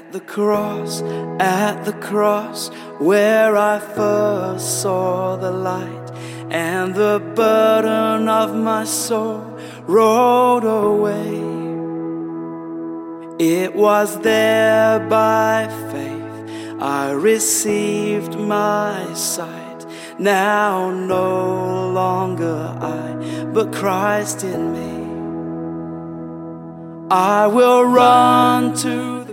at the cross, where I first saw the light, and the burden of my soul rolled away. It was there by faith I received my sight. Now no longer I, but Christ in me. I will run to